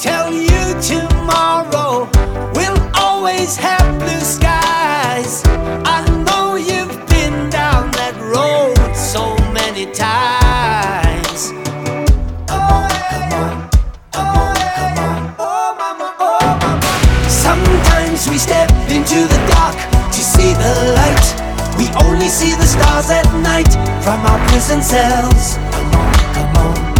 tell you tomorrow will always have blue skies. I know you've been down that road so many times. Oh, come on, come on, come on, oh mama, oh mama. Sometimes we step into the dark to see the light. We only see the stars at night from our prison cells. Come on, come on.